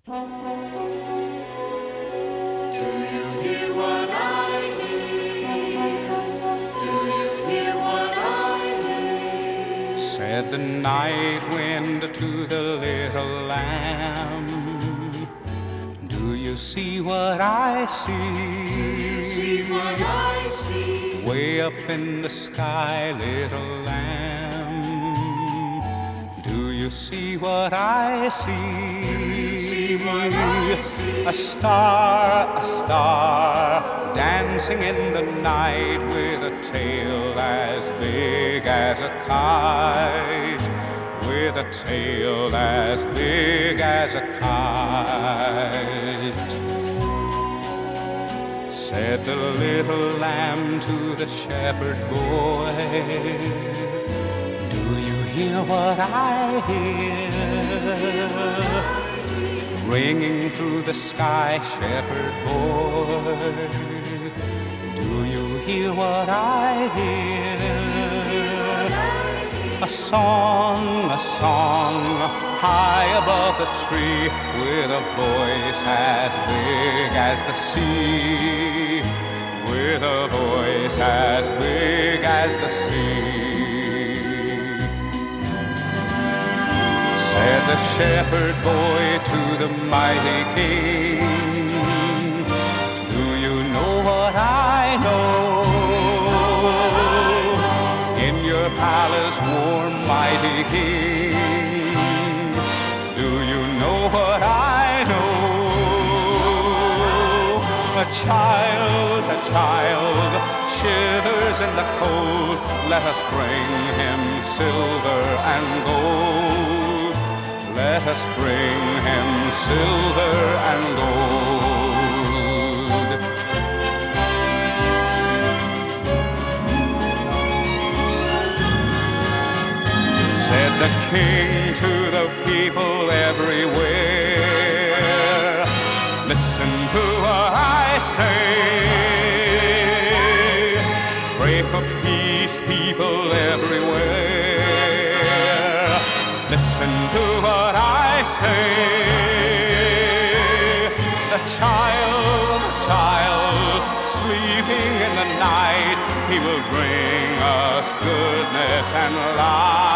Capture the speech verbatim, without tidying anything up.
Do you hear what I hear? Do you hear what I hear? Said the night wind to the little lamb, do you see what I see? Do you see what I see? Way up in the sky, little lamb, do you see what I see? Do you see what I see? A star, a star, dancing in the night with a tail as big as a kite, with a tail as big as a kite. Said the little lamb to the shepherd boy, do you hear what I hear? Ringing through the sky, shepherd boy, do you hear what I hear? A song, a song, high above the tree, with a voice as big as the sea, with a voice as big as the sea. Said the shepherd boy to the mighty king, do you know what I know? In your palace, warm mighty king, do you know what I know? A child, a child, shivers in the cold. Let us bring him silver and gold. Let us bring him silver and gold. Said the king to the people everywhere, listen to what I say. Pray for peace, people everywhere. Listen to what I say. The child, the child, sleeping in the night, he will bring us goodness and light.